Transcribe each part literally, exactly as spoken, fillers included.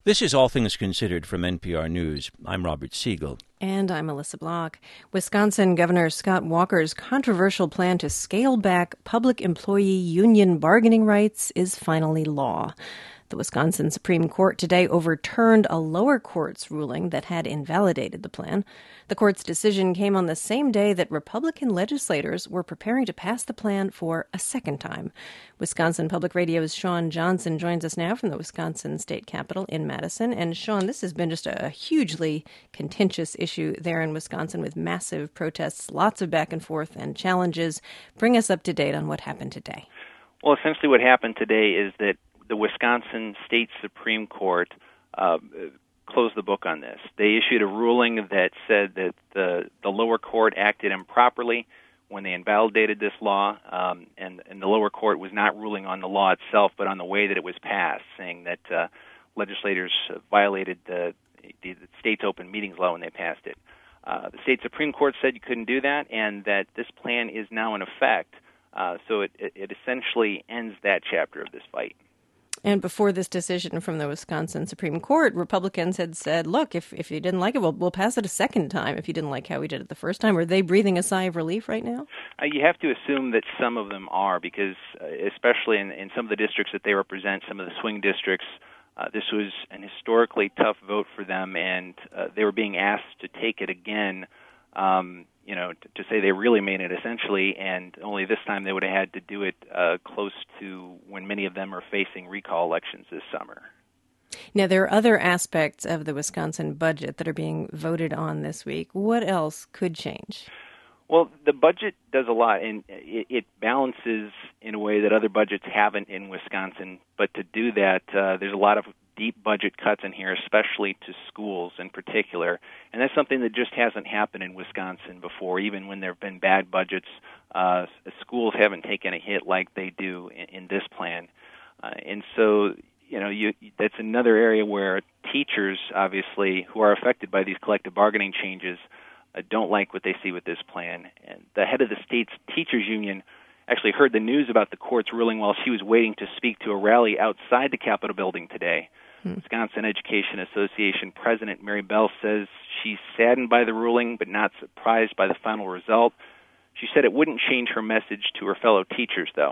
This is All Things Considered from N P R News. I'm Robert Siegel. And I'm Melissa Block. Wisconsin Governor Scott Walker's controversial plan to scale back public employee union bargaining rights is finally law. The Wisconsin Supreme Court today overturned a lower court's ruling that had invalidated the plan. The court's decision came on the same day that Republican legislators were preparing to pass the plan for a second time. Wisconsin Public Radio's Sean Johnson joins us now from the Wisconsin State Capitol in Madison. And Sean, this has been just a hugely contentious issue there in Wisconsin with massive protests, lots of back and forth and challenges. Bring us up to date on what happened today. Well, essentially what happened today is that the Wisconsin State Supreme Court uh, closed the book on this. They issued a ruling that said that the, the lower court acted improperly when they invalidated this law, um, and, and the lower court was not ruling on the law itself, but on the way that it was passed, saying that uh, legislators violated the, the, the state's open meetings law when they passed it. Uh, the state Supreme Court said you couldn't do that, and that this plan is now in effect, uh, so it, it, it essentially ends that chapter of this fight. And before this decision from the Wisconsin Supreme Court, Republicans had said, look, if, if you didn't like it, we'll, we'll pass it a second time if you didn't like how we did it the first time. Are they breathing a sigh of relief right now? Uh, you have to assume that some of them are, because uh, especially in, in some of the districts that they represent, some of the swing districts, uh, this was an historically tough vote for them, and uh, they were being asked to take it again, um, you know, to, to say they really made it essentially, and only this time they would have had to do it uh, close to when many of them are facing recall elections this summer. Now, there are other aspects of the Wisconsin budget that are being voted on this week. What else could change? Well, the budget does a lot, and it, it balances in a way that other budgets haven't in Wisconsin. But to do that, uh, there's a lot of deep budget cuts in here, especially to schools in particular. And that's something that just hasn't happened in Wisconsin before. Even when there have been bad budgets, uh, schools haven't taken a hit like they do in, in this plan. Uh, and so, you know, you, that's another area where teachers, obviously, who are affected by these collective bargaining changes, uh, don't like what they see with this plan. And the head of the state's teachers union actually heard the news about the court's ruling while she was waiting to speak to a rally outside the Capitol building today. Hmm. Wisconsin Education Association President Mary Bell says she's saddened by the ruling but not surprised by the final result. She said it wouldn't change her message to her fellow teachers, though.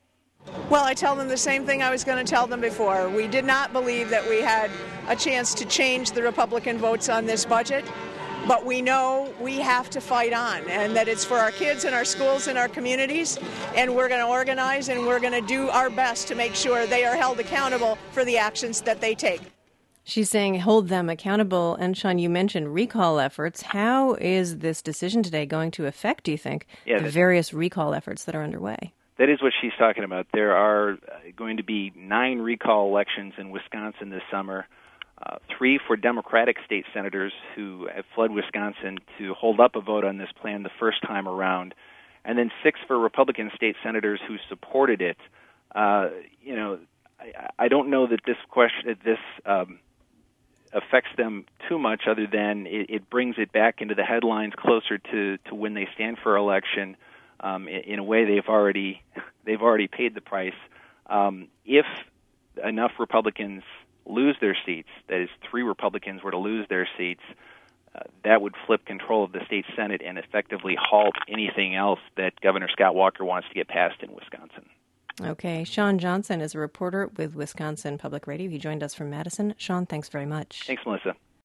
Well, I tell them the same thing I was going to tell them before. We did not believe that we had a chance to change the Republican votes on this budget, but we know we have to fight on, and that it's for our kids and our schools and our communities, and we're going to organize and we're going to do our best to make sure they are held accountable for the actions that they take. She's saying hold them accountable. And Sean, you mentioned recall efforts. How is this decision today going to affect, do you think, yeah, the various recall efforts that are underway? That is what she's talking about. There are going to be nine recall elections in Wisconsin this summer. Uh, three for Democratic state senators who have fled Wisconsin to hold up a vote on this plan the first time around, and then six for Republican state senators who supported it. Uh, you know, I, I don't know that this question, that this um, affects them too much, other than it, it brings it back into the headlines closer to, to when they stand for election. Um, in, in a way, they've already they've already paid the price. Um, if enough Republicans lose their seats, that is, three Republicans were to lose their seats, uh, that would flip control of the state Senate and effectively halt anything else that Governor Scott Walker wants to get passed in Wisconsin. Okay. Sean Johnson is a reporter with Wisconsin Public Radio. He joined us from Madison. Sean, thanks very much. Thanks, Melissa.